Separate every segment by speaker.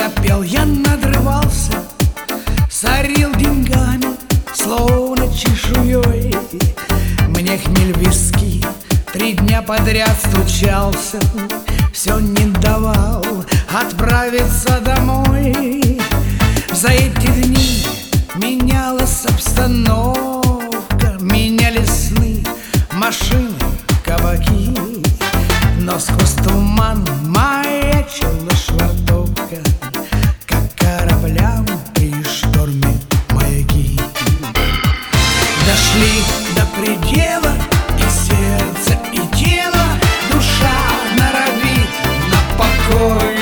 Speaker 1: пел, я надрывался, сорил деньгами, словно чешуей. Мне хмель в виски 3 дня подряд стучался, все не давал отправиться домой. За эти дни менялась обстановка, менялись сны, машины, кабаки. Но сквозь туман маячила швартовка, как кораблям при шторме маяки. Дошли до предела, и сердце, и тело, душа норовит на покой.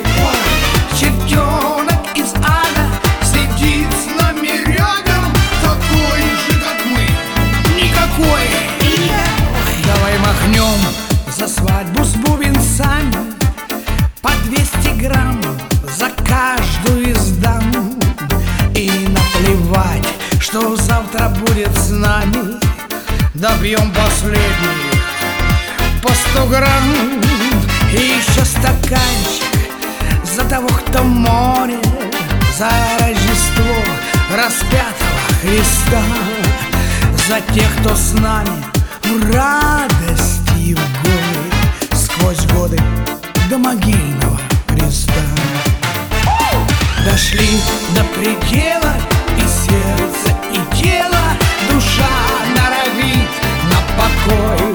Speaker 1: Чертенок из ада сидит с нами рядом, такой же, как мы, никакой. Давай махнем за свадьбу с бубенцами, по 200 грамм за каждую из дам. И наплевать, что завтра будет с нами, добьем последний по 100 грамм. И еще стаканчик за того, кто море, за Рождество распятого Христа, за тех, кто с нами в радости и в горе, сквозь годы до могильного креста. Дошли до предела, и сердце, и тело, душа норовит на покой.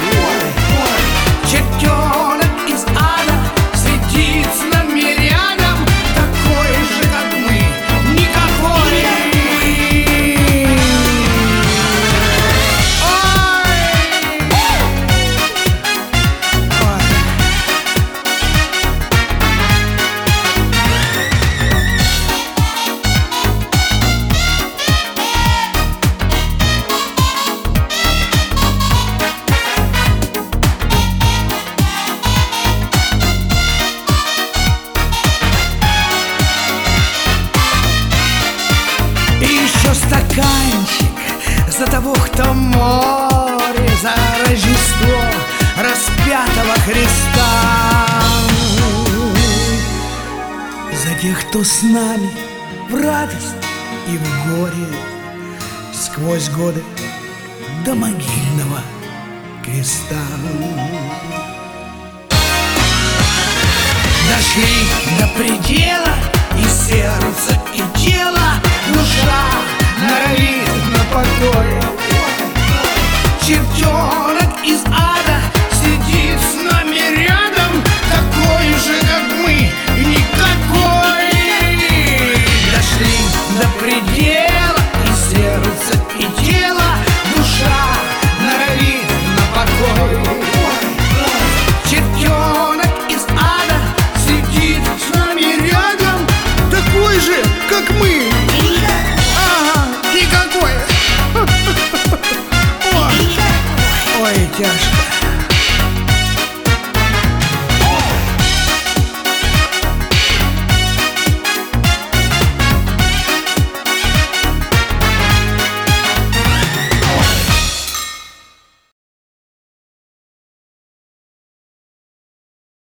Speaker 1: Чертенок из ада сидит с нами рядом, такой же, как мы, никакой. Стаканчик за того, кто море, за Рождество распятого Христа, за тех, кто с нами в радость и в горе, сквозь годы до могильного креста. Дошли до предела, и сердце, и тело, душа норовит на покой. Чертенок из ада сидит с нами рядом, такой же, как мы, никакой. Дошли до предела, и сердце, и тело, душа норовит на покой. Чертенок из ада сидит с нами рядом, такой же, как мы. Никакой. Ой, тяжко.